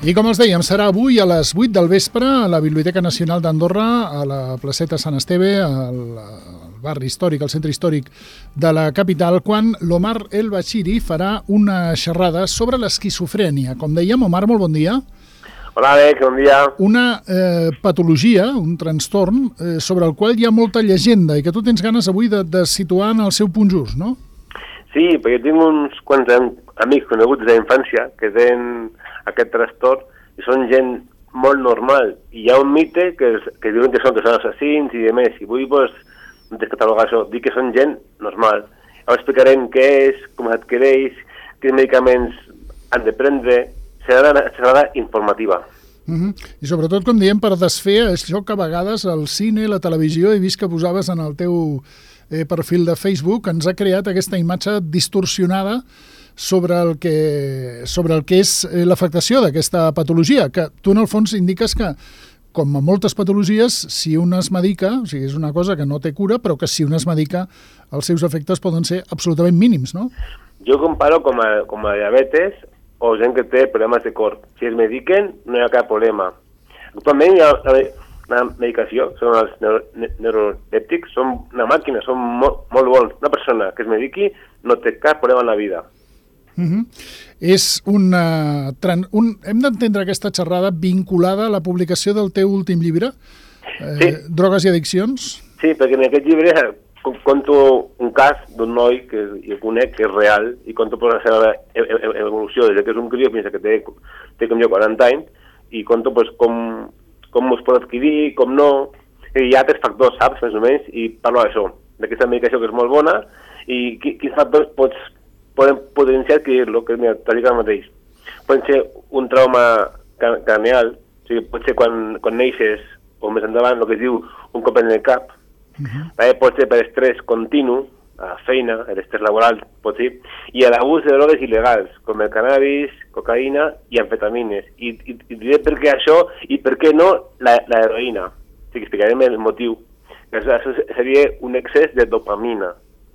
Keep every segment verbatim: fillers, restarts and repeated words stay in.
I com els dèiem, serà avui a les vuit del vespre a la Biblioteca Nacional d'Andorra, a la placeta Sant Esteve, al barri històric, al centre històric de la capital, quan l'Omar El Bashiri farà una xerrada sobre l'esquizofrènia. Com dèiem, Omar, molt bon dia. Hola, Alex, bon dia. Una eh, patologia, un trastorn, eh, sobre el qual hi ha molta llegenda i que tu tens ganes avui de, de situar en el seu punt just, no? Sí, perquè tinc uns quants amics coneguts d'infància que tenen aquest trastorn i són gent molt normal. I hi ha un mite que, que diuen que són, que són assassins i demés. I vull pues, descatalogar això, dir que són gent normal. Ara explicarem què és, com s'adquireix, quins medicaments han de prendre. Serà una xerrada informativa. Uh-huh. I sobretot, com diem, per desfer això que a vegades al cine, la televisió, he vist que posaves en el teu eh, perfil de Facebook, ens ha creat aquesta imatge distorsionada sobre el que, sobre el que és eh, l'afectació d'aquesta patologia, que tu en el fons indiques que, com a moltes patologies, si un es medica, o sigui, és una cosa que no té cura, però que si un es medica, els seus efectes poden ser absolutament mínims, no? Jo comparo com a, com a diabetes o gent que té problemes de cor. Si es mediquen, no hi ha cap problema. Actualment hi ha una medicació, són els neuro, neurolèptics, són una màquina, són molt, molt bons. Una persona que es mediqui no té cap problema en la vida. Uh-huh. És una... Un, hem d'entendre aquesta xerrada vinculada a la publicació del teu últim llibre, eh, sí. Drogues i addiccions? Sí, perquè en aquest llibre conto un cas d'un noi que jo conec, que és real, i conto per la seva evolució, des que és un crió fins que té, té com jo quaranta anys, i conto pues, com, com es pot adquirir, com no, i hi ha tres factors, saps, més o menys, i parlo d'això, d'aquesta medicació que és molt bona, i quins factors pots, poden potenciar adquirir-lo, que mira, t'ho dic ara mateix. Pot ser un trauma craneal, o sigui, pot ser quan, quan neixes, o més endavant, el que es diu un cop en el cap. Uh-huh. També pot ser per estrès continu, a la feina, l'estrès laboral, pot ser, i a l'abús de drogues il·legals, com el cannabis, cocaïna i amfetamines. I, i, i diré per què això i per què no la, la heroïna. O sigui, explicarem el motiu. Això seria un excés de dopamina.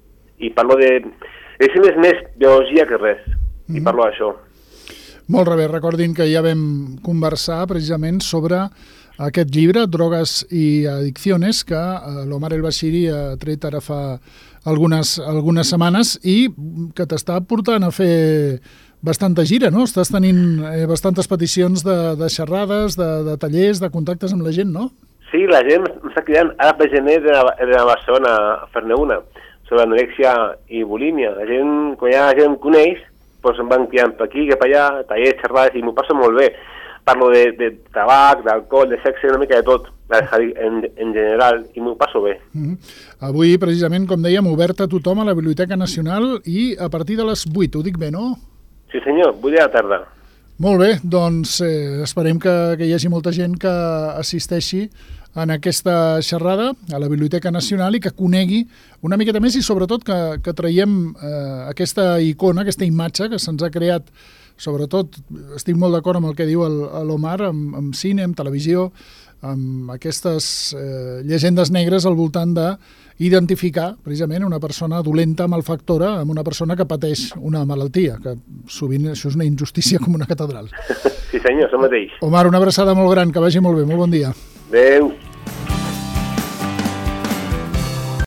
I parlo de... És més, més biologia que res. Uh-huh. I parlo d'això. Molt bé, recordin que ja vam conversar precisament sobre aquest llibre, Drogues i addicciones, que l'Omar El Bashiri ha tret ara fa algunes, algunes setmanes i que t'està portant a fer bastanta gira, no? Estàs tenint eh, bastantes peticions de, de xerrades, de, de tallers, de contactes amb la gent, no? Sí, la gent m'està cridant. Ara per gener de la, de la Barcelona a fer-ne una sobre anorèxia i bulímia. La gent, quan ja la gent em coneix, doncs em van cridant per aquí, cap allà, tallers, xerrades, i m'ho passo molt bé. Parlo de, de tabac, d'alcohol, de sexe, una mica de tot, en, en general, i m'ho passo bé. Mm-hmm. Avui, precisament, com dèiem, obert a tothom a la Biblioteca Nacional i a partir de les vuit, ho dic bé, no? Sí, senyor, vuit de la tarda. Molt bé, doncs eh, esperem que, que hi hagi molta gent que assisteixi en aquesta xerrada a la Biblioteca Nacional i que conegui una miqueta més i sobretot que, que traiem eh, aquesta icona, aquesta imatge que se'ns ha creat. Sobretot, estic molt d'acord amb el que diu l'Omar, amb, amb cine, amb televisió, amb aquestes eh, llegendes negres al voltant d'identificar precisament una persona dolenta, malfactora, amb una persona que pateix una malaltia, que sovint això és una injustícia com una catedral. Sí senyor, això mateix. Omar, una abraçada molt gran, que vagi molt bé, molt bon dia. Adéu.